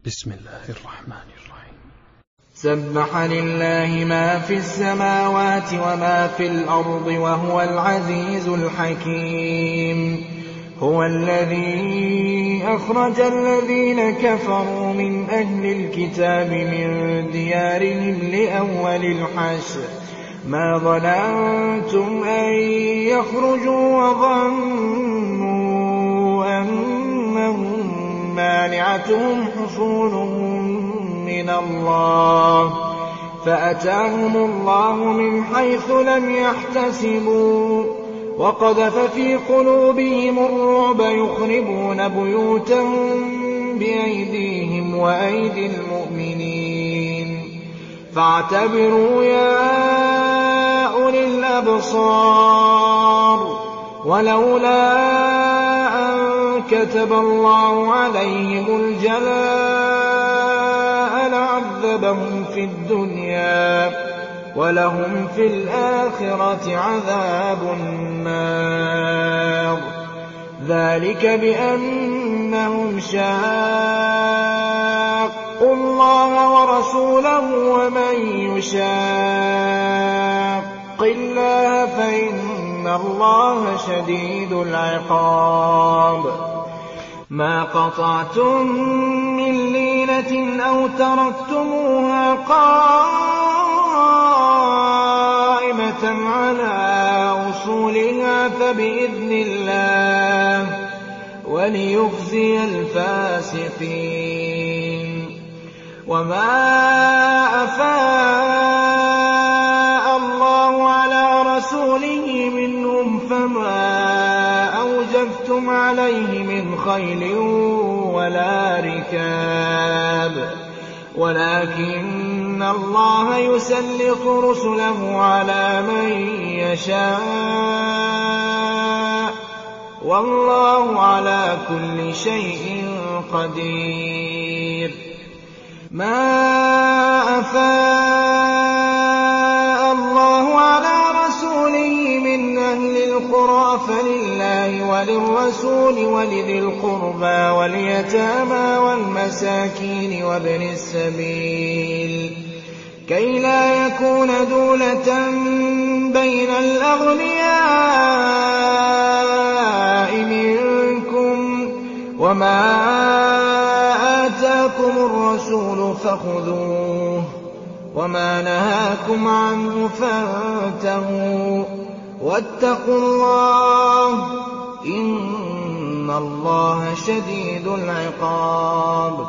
بسم الله الرحمن الرحيم. سبح لله ما في السماوات وما في الأرض وهو العزيز الحكيم. هو الذي أخرج الذين كفروا من أهل الكتاب من ديارهم لأول الحشر ما ظننتم أن يخرجوا وظنوا أنهم مانعتهم حصونهم من الله فأتاهم الله من حيث لم يحتسبوا وقذف في قلوبهم الرعب يخربون بيوتهم بأيديهم وأيدي المؤمنين فاعتبروا يا أولي الأبصار ولولا أن كتب الله عليهم الجلاء لعذبهم في الدنيا ولهم في الآخرة عذاب النار ذلك بأنهم شاقوا الله ورسوله ومن يشاق الله فإن الله شديد العقاب ما قطعتم من لينة أو تركتموها قائمة على أصولها فبإذن الله وليخزي الفاسقين وما أفاء الله على رسوله منهم فما أوجفتم عليه من خيل ولا ركاب ولكن الله يسلط رسله على من يشاء والله على كل شيء قدير ما أفاء الله على رسوله من أهل القرى فلله وللرسول ولذي القربى واليتامى والمساكين وابن السبيل كي لا يكون دولة بين الأغنياء منكم وما آتاكم الرسول فخذوه وما نهاكم عنه فانتهوا واتقوا الله إن الله شديد العقاب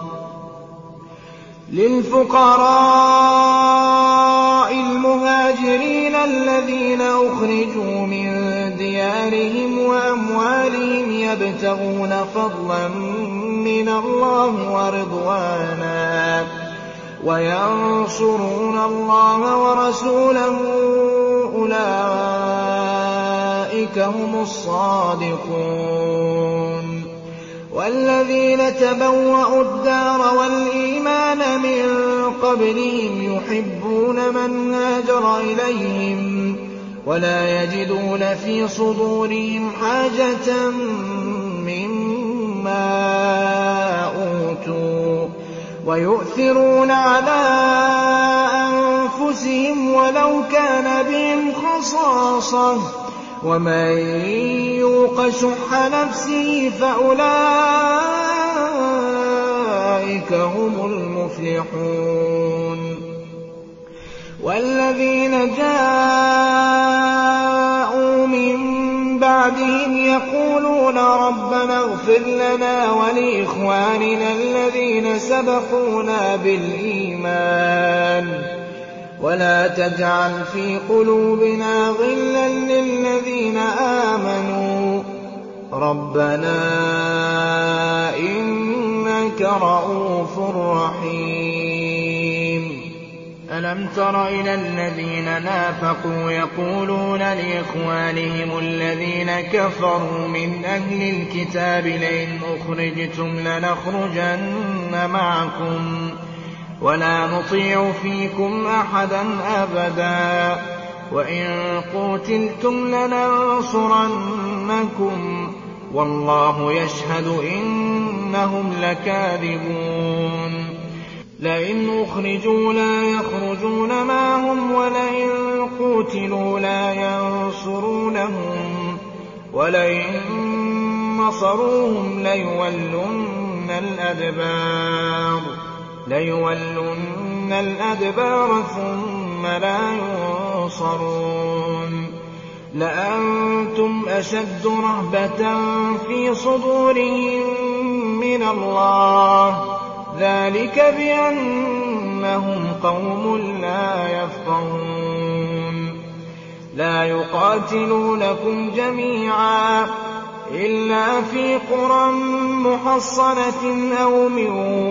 للفقراء المهاجرين الذين أخرجوا من ديارهم وأموالهم يبتغون فضلا من الله ورضوانا وينصرون الله ورسوله أولئك هم الصادقون والذين تبوأوا الدار والإيمان من قبلهم يحبون من هاجر إليهم ولا يجدون في صدورهم حاجة مما أوتوا ويؤثرون على أنفسهم ولو كان بهم خصاصة ومن يوق شح نفسه فأولئك هم المفلحون والذين جاءوا من بعدهم يقولون ربنا اغفر لنا ولإخواننا الذين سبقونا بالإيمان ولا تجعل في قلوبنا غلا للذين آمنوا ربنا إنك رءوف رحيم ألم تر إلى الذين نافقوا يقولون لإخوانهم الذين كفروا من أهل الكتاب لئن أخرجتم لنخرجن معكم ولا نطيع فيكم أحدا أبدا وإن قتلتم لننصرنكم والله يشهد إنهم لكاذبون لئن أخرجوا لا يخرجون معهم ولئن قوتلوا لا ينصرونهم ولئن نصروهم ليولن الأدبار ثم لا ينصرون لأنتم أشد رهبة في صدورهم من الله ذلك بأنهم قوم لا يفقهون لا يقاتلونكم جميعا إلا في قرى محصنة أو من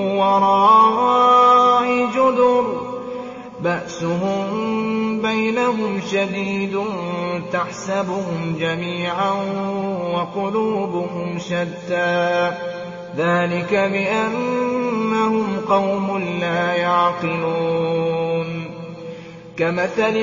وراء جدر بأسهم بينهم شديد تحسبهم جميعا وقلوبهم شتى ذلك بأنهم قوم لا يعقلون كمثل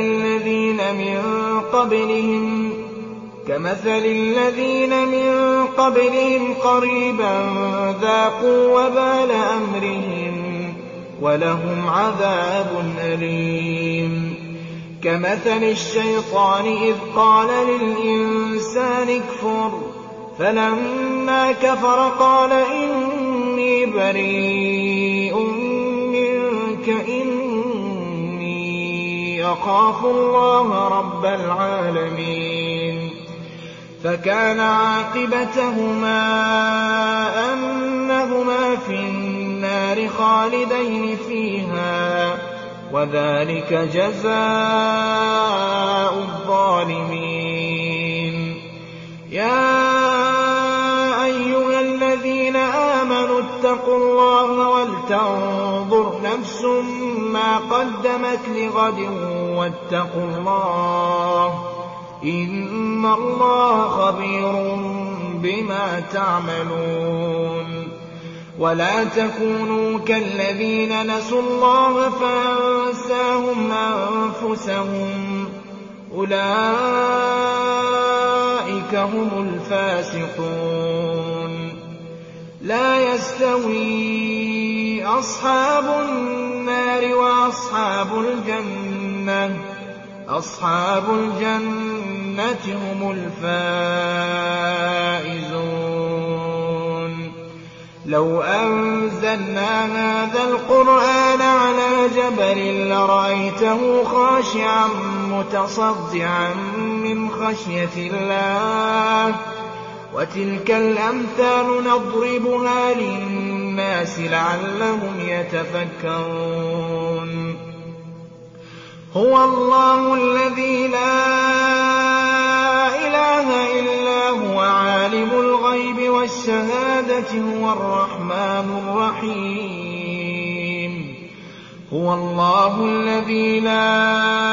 الذين من قبلهم قريبا ذاقوا وبال أمرهم ولهم عذاب أليم كمثل الشيطان إذ قال للإنسان اكفر فلما كفر قال إني بريء منك إني أخاف الله رب العالمين فكان عاقبتهما أنهما في النار خالدين فيها وذلك جزاء الظالمين يا أيها الذين آمنوا اتقوا الله ولتنظر نفس ما قدمت لغد واتقوا الله إن الله خبير بما تعملون ولا تكونوا كالذين نسوا الله فأنساهم أنفسهم أولئك هم الفاسقون لا يستوي أصحاب النار وأصحاب الجنة هم الفائزون لو أنزلنا هذا القرآن على جبل لرأيته خاشعا متصدعا من خشية الله وتلك الأمثال نضربها للناس لعلهم يتفكرون هو الله الذي لا إله إلا هو عالم الغيب والشهادة هو الرحمن الرحيم هو الله الذي لا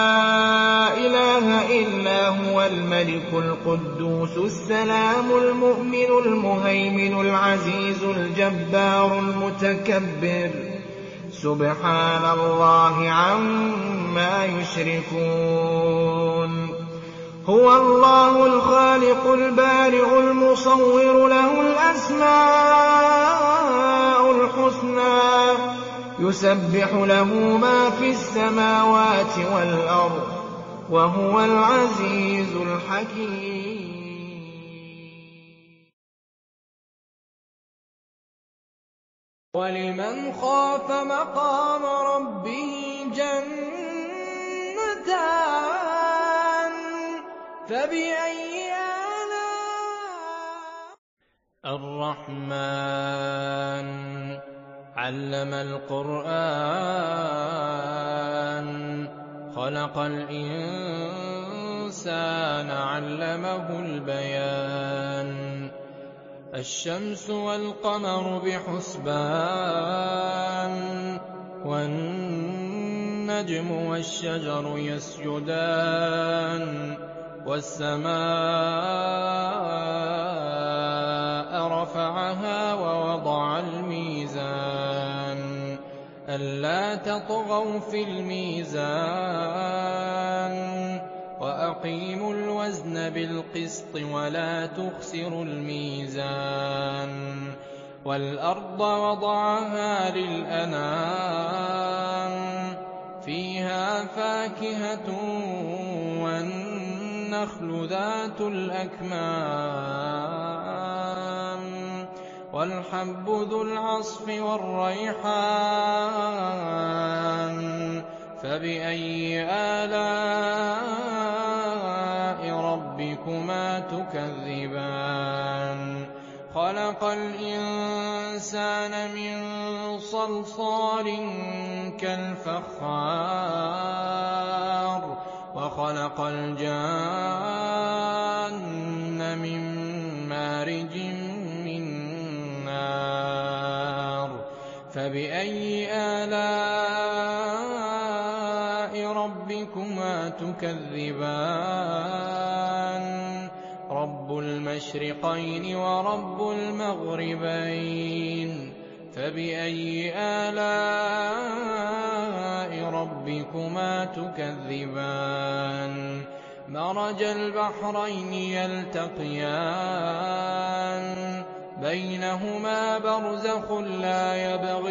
إله إلا هو الملك القدوس السلام المؤمن المهيمن العزيز الجبار المتكبر سبحان الله عما يشركون هو الله الخالق البارئ المصور له الأسماء الحسنى يسبح له ما في السماوات والأرض وهو العزيز الحكيم ولمن خاف مقام ربه جنتان فبأي آلاء الرحمن علم القرآن خلق الإنسان علمه البيان الشمس والقمر بحسبان والنجم والشجر يسجدان والسماء رفعها ووضع الميزان ألا تطغوا في الميزان وأقيموا الوزن بالقسط ولا تخسروا الميزان وَالْأَرْضَ وَضَعَهَا لِلْأَنَامِ فِيهَا فَاكِهَةٌ وَالنَّخْلُ ذَاتُ الْأَكْمَامِ وَالْحَبُّ ذُو الْعَصْفِ وَالرَّيْحَانُ فَبِأَيِّ آلَاءِ رَبِّكُمَا تُكَذِّبَانِ خَلَقَ الْإِنسَانَ مِن صَلْصَالٍ كَالْفَخَّارِ وَخَلَقَ الْجَانَّ مِن مَّارِجٍ مِّن نَّارٍ فَبِأَيِّ آلَاءِ رَبِّكُمَا تُكَذِّبَانِ رَبُّ الْمَشْرِقَيْنِ وَرَبُّ الْمَغْرِبَيْنِ فَبِأَيِّ آلَاءِ رَبِّكُمَا تُكَذِّبَانِ مَرَجَ الْبَحْرَيْنِ يَلْتَقِيَانِ بَيْنَهُمَا بَرْزَخٌ لَّا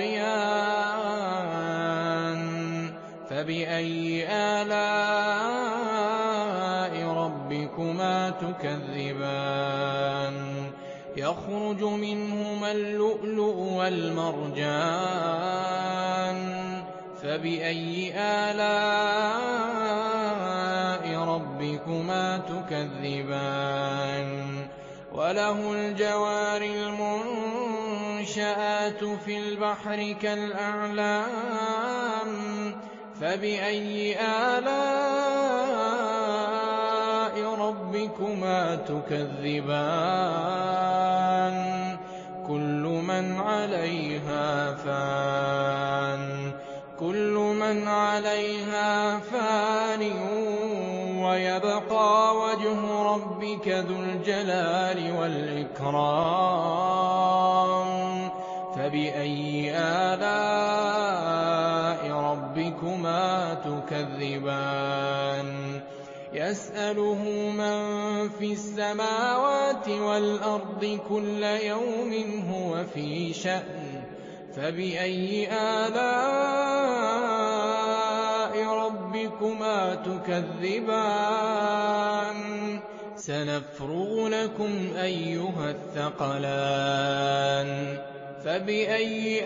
يَبْغِيَانِ فَبِأَيِّ آلَاءِ رَبِّكُمَا تُكَذِّبَانِ يَخْرُجُ مِنْهُمَا اللُّؤْلُؤُ وَالْمَرْجَانُ فَبِأَيِّ آلَاءِ رَبِّكُمَا تُكَذِّبَانِ وَلَهُ الْجَوَارِ الْمُنشَآتُ فِي الْبَحْرِ كَالْأَعْلَامِ فَبِأَيِّ آلَاءِ رَبِّكُمَا تُكَذِّبَانِ كُلُّ مَنْ عَلَيْهَا فَانٍ وَيَبْقَىٰ وَجْهُ رَبِّكَ ذُو الْجَلَالِ وَالْإِكْرَامِ فَبِأَيِّ آلَاءِ رَبِّكُمَا تُكَذِّبَانِ يَسْأَلُهُ مَن فِي السَّمَاوَاتِ وَالْأَرْضِ كُلَّ يَوْمٍ هُوَ فِي شَأْنٍ فَبِأَيِّ آلَاءِ رَبِّكُمَا تُكَذِّبَانِ سَنَفْرُغُ لَكُمْ أَيُّهَ الثَّقَلَانِ فَبِأَيِّ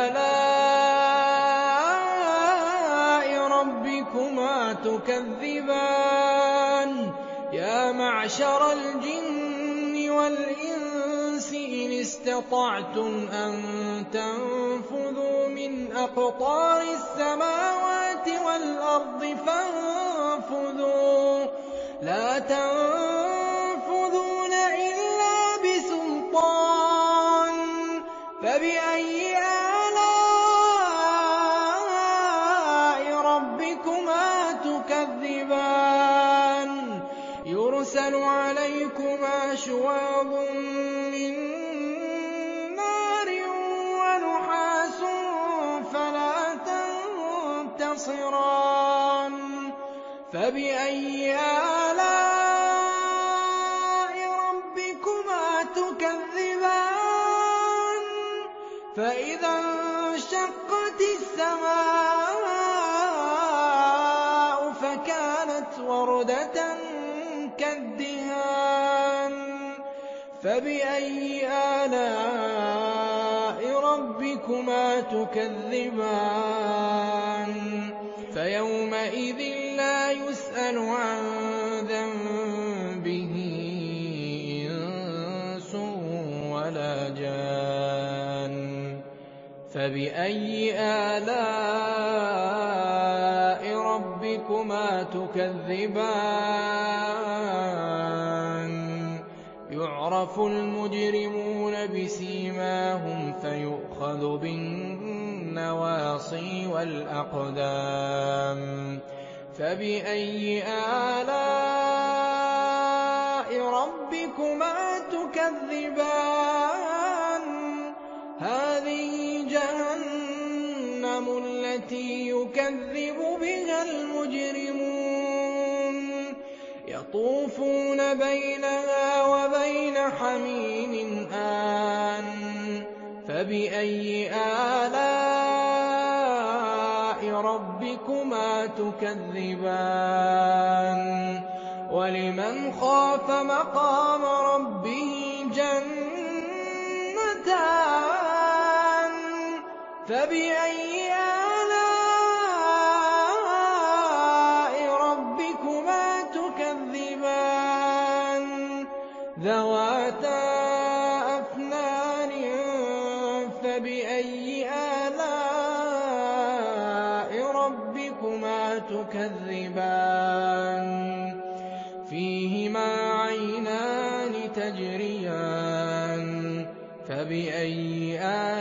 آلَاءِ رَبِّكُمَا تُكَذِّبَانِ يَا مَعْشَرَ الْجِنِّ وَالْإِنسِ إِنِ اسْتَطَعْتُمْ أَن تَنفُذُوا مِنْ أَقْطَارِ السَّمَاوَاتِ وَالْأَرْضِ فَانفُذُوا لَا تَنفُذُونَ إِلَّا بِسُلْطَانٍ فَبِأَيِّ آلَاءِ رَبِّكُمَا تُكَذِّبَانِ يُرْسَلُ عَلَيْكُمَا شُوَاظٌ مِّن نَّارٍ وَنُحَاسٌ فَلَا تَنتَصِرَانِ فَبِأَيِّ آلَاءِ رَبِّكُمَا تُكَذِّبَانِ فَإِذَا انشَقَّتِ السَّمَاءُ فَكَانَتْ وَرْدَةً كَالدِّهَانِ فَبِأَيِّ آلَاءِ رَبِّكُمَا تُكَذِّبَانِ فَيَوْمَئِذٍ لَّا يُسْأَلُ عَن ذَنبِهِ إِنسٌ وَلَا جَانٌّ فَبِأَيِّ آلَاءِ رَبِّكُمَا تُكَذِّبَانِ يُعْرَفُ الْمُجْرِمُونَ بِسِيمَاهُمْ فَيُؤْخَذُ بِالنَّوَاصِي وَالْأَقْدَامِ فَبِأَيِّ آلَاءِ رَبِّكُمَا تُكَذِّبَانِ هَٰذِهِ جَهَنَّمُ الَّتِي يُكَذِّبُ بِهَا الْمُجْرِمُونَ يَطُوفُونَ بَيْنَهَا وَبَيْنَ حَمِيمٍ آنٍ فبأي آلاء ربكما تكذبان ولمن خاف مقام ربه جنتان فبأي آلاء ربكما تكذبان ذواتا أفنان فبأي آلاء ربكما تكذبان فيهما عينان تجريان فبأي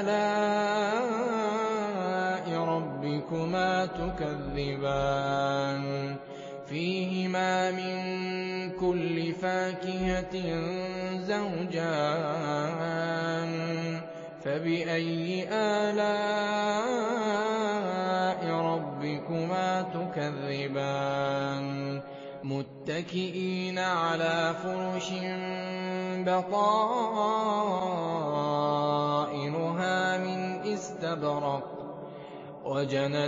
آلاء ربكما تكذبان فيهما من كل فاكهة زوجان فبأي آلاء ربكما تكذبان متكئين على فرش بطائنها من استبرق وجنى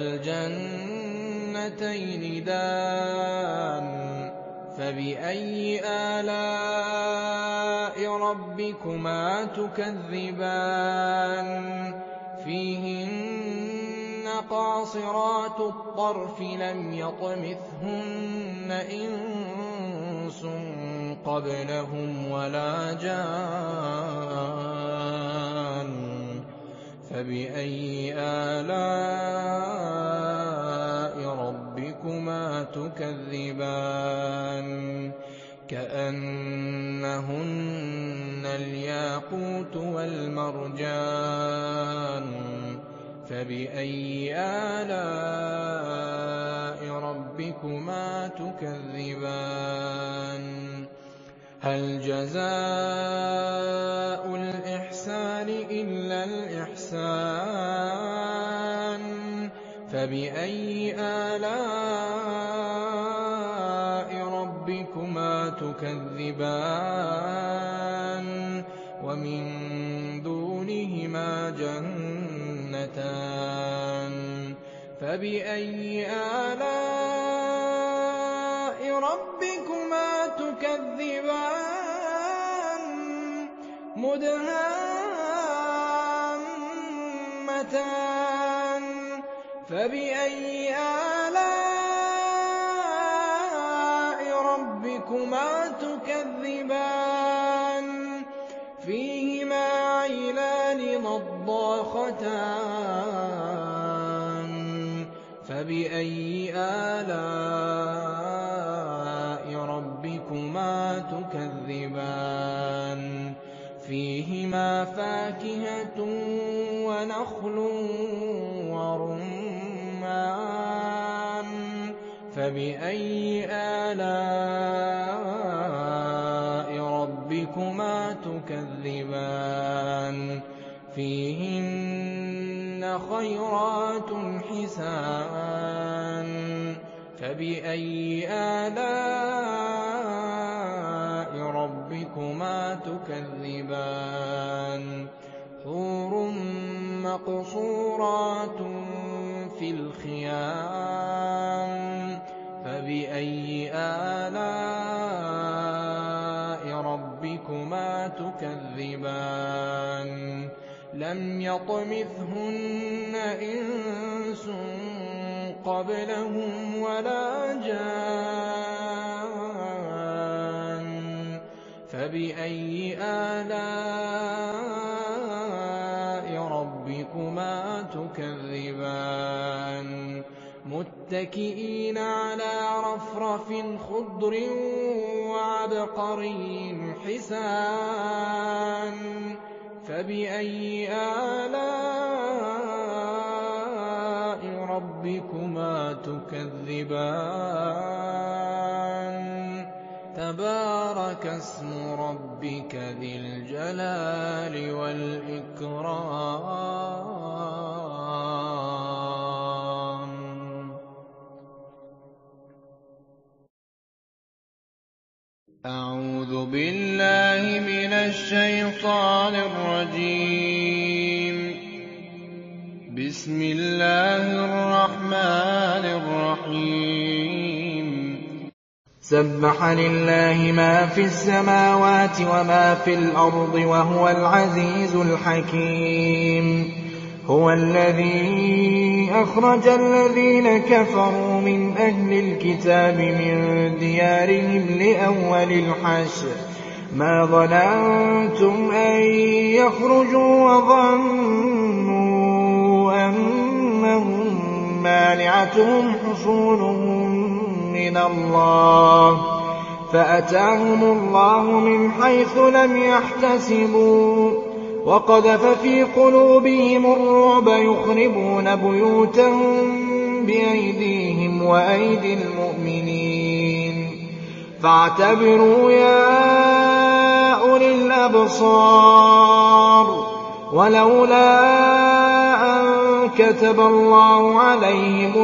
الجنتين دان فبأي آلاء ربكما تكذبان فيهن قاصرات الطرف لم يطمثهن إنس قبلهم ولا جان فبأي آلاء ربكما تكذبان كأنهن الياقوت والمرجان فبأي آلاء ربكما تكذبان هل جزاء الإحسان إلا الإحسان فبأي آلاء ربكما تكذبان ومن دونهما جنتان فبأي آلاء ربكما تكذبان مدهامتان فبأي آلاء ربكما تكذبان فيهما عينان نضاختان فبأي آلاء ربكما تكذبان فيهما فاكهة ونخل ورمان فبأي آلاء ربكما تكذبان فيهن خيرات حسان فبأي آلاء ربكما تكذبان حور مقصورات في الخيام فبأي آلاء ربكما تكذبان لم يطمثهن إنس قبلهم ولا جان فبأي آلاء ربكما تكذبان متكئين على رفرف خضر وعبقري حسان فبأي آلاء ربكما تكذبان تبارك اسم ربك ذي الجلال والإكرام أعوذ بالله من الشيطان الرجيم بسم الله الرحمن الرحيم سبح لله ما في السماوات وما في الأرض وهو العزيز الحكيم هو الذي أخرج الذين كفروا من أهل الكتاب من ديارهم لأول الحشر ما ظننتم أن يخرجوا وظنوا أنهم مانعتهم حصونهم من الله فأتاهم الله من حيث لم يحتسبوا وقذف في قلوبهم الرعب يخربون بيوتهم بأيديهم وأيدي المؤمنين فاعتبروا يا أولي الأبصار ولولا أن كتب الله عليهم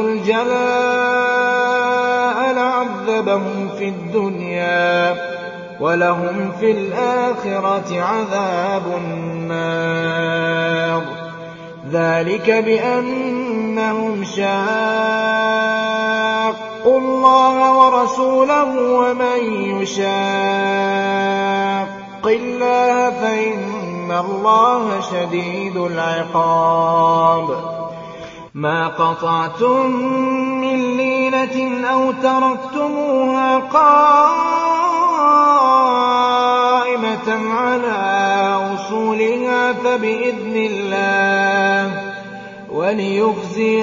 الجلاء لعذبهم في الدنيا ولهم في الآخرة عذاب النار ذلك بأنهم شاقوا الله ورسوله ومن يشاق الله فإن الله شديد العقاب ما قطعتم من لينة أو تركتموها قائمة على أصولها فبإذن الله وليخزي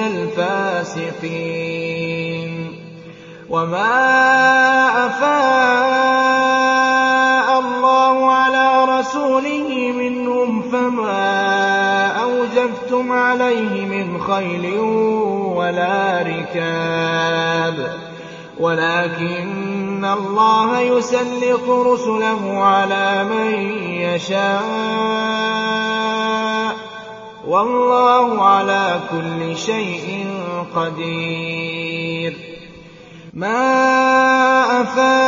الفاسقين وما أفاء الله على رسوله منهم فما أوجفتم عليه من خيل ولا ركاب ولكن الله يسلط رسله على من يشاء والله على كل شيء قدير ما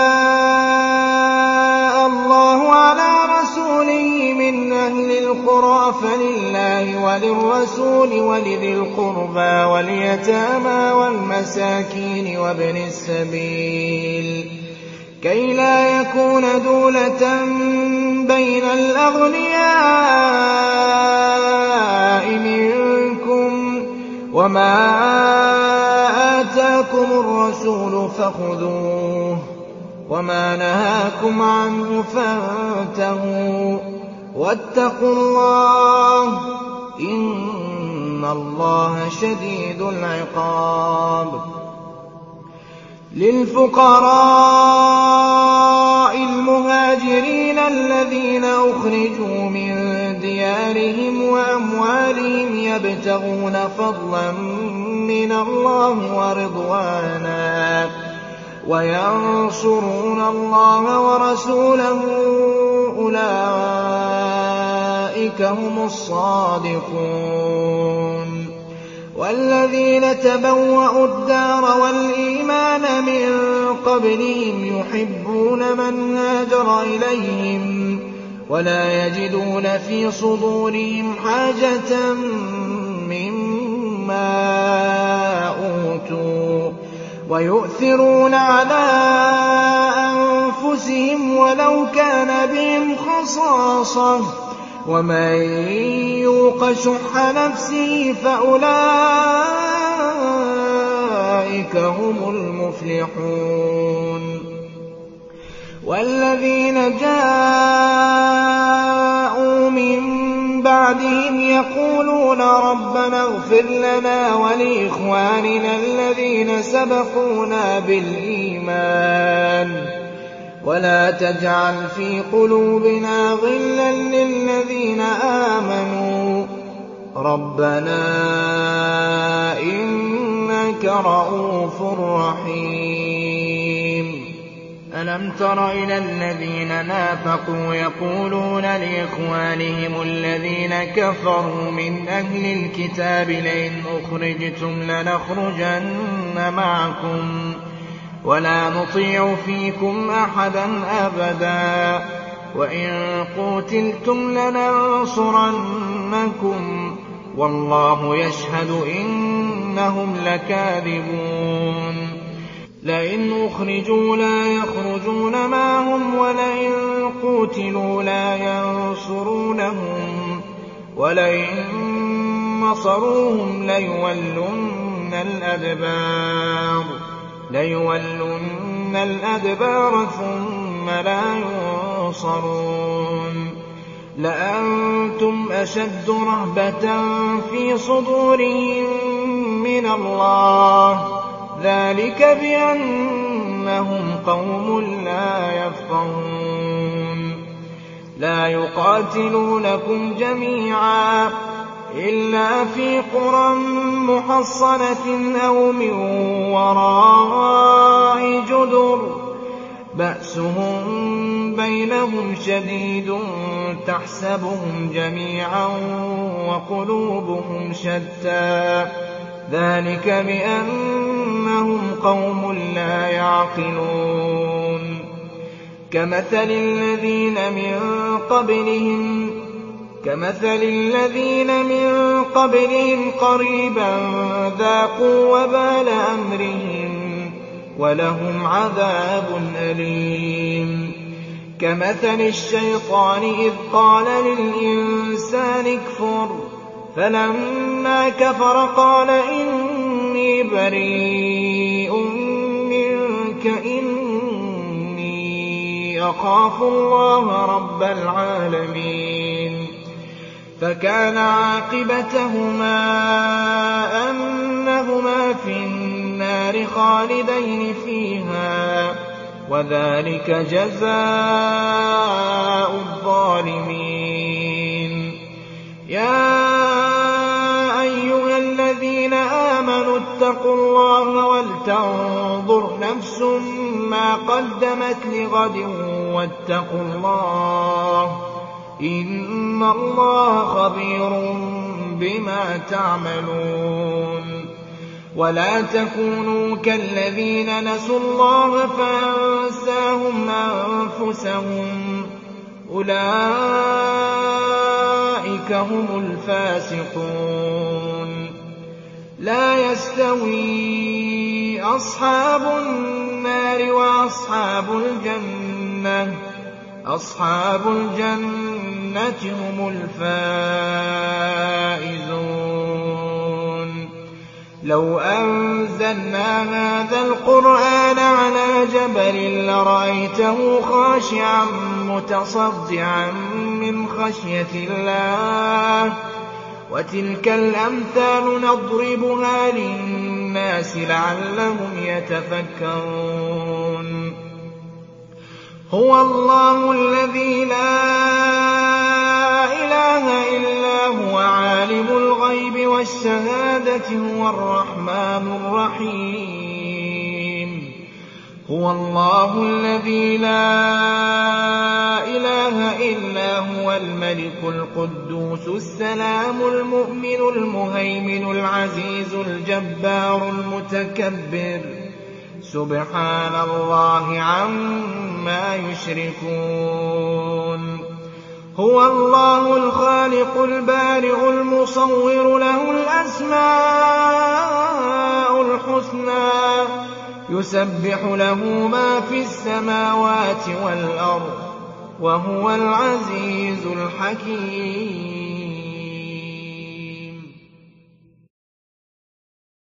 أفاء الله على رسوله من أهل القرى فلله وللرسول ولذي القربى واليتامى والمساكين وابن السبيل كي لا يكون دولة بين الأغنياء منكم وما آتاكم الرسول فخذوه وما نهاكم عنه فانتهوا واتقوا الله إن الله شديد العقاب للفقراء المهاجرين الذين أخرجوا من ديارهم وأموالهم يبتغون فضلا من الله ورضوانا وينصرون الله ورسوله أولئك هم الصادقون والذين تبوأوا الدار والإيمان من قبلهم يحبون من هاجر إليهم ولا يجدون في صدورهم حاجة مما أوتوا ويؤثرون على أنفسهم ولو كان بهم خصاصة ومن يوق شح نفسه فأولئك هم المفلحون والذين جاءوا من بعدهم يقولون ربنا اغفر لنا ولإخواننا الذين سبقونا بالإيمان ولا تجعل في قلوبنا غلا للذين آمنوا ربنا إنك رءوف رحيم ألم تر إلى الذين نافقوا يقولون لإخوانهم الذين كفروا من أهل الكتاب لئن أخرجتم لنخرجن معكم ولا نطيع فيكم أحدا أبدا وإن قتلتم لننصرنكم والله يشهد إنهم لكاذبون لئن أخرجوا لا يخرجون معهم ولئن قوتلوا لا ينصرونهم ولئن نصروهم ليولن الأدبار ثم لا ينصرون لأنتم أشد رهبة في صدورهم من الله ذلك بأنهم قوم لا يفقهون لا يقاتلونكم جميعا إلا في قرى محصنة أو من وراء جدر بأسهم بينهم شديد تحسبهم جميعا وقلوبهم شتى ذلك بأنهم قوم لا يعقلون كمثل الذين من قبلهم قريبا ذاقوا وبال أمرهم ولهم عذاب أليم كمثل الشيطان إذ قال للإنسان اكفر فلما كفر قال إني بريء منك إني أخاف الله رب العالمين فكان عاقبتهما أنهما في النار خالدين فيها وذلك جزاء الظالمين يا أيها الذين آمنوا اتقوا الله ولتنظر نفس ما قدمت لغد واتقوا الله إن الله خبير بما تعملون ولا تكونوا كالذين نسوا الله فأنساهم أنفسهم أولئك هم الفاسقون لا يستوي أصحاب النار وأصحاب الجنة أصحاب الجنة هم الفائزون لو أنزلنا هذا القرآن على جبل لرأيته خاشعا متصدعا من خشية الله وتلك الأمثال نضربها للناس لعلهم يتفكرون هو الله الذي لا إله إلا هو عالم الغيب والشهادة هو الرحمن الرحيم هو الله الذي لا إله إلا هو الملك القدوس السلام المؤمن المهيمن العزيز الجبار المتكبر سبحان الله عما يشركون هو الله الخالق البارئ المصور له الأسماء الحسنى يسبح له ما في السماوات والأرض وهو العزيز الحكيم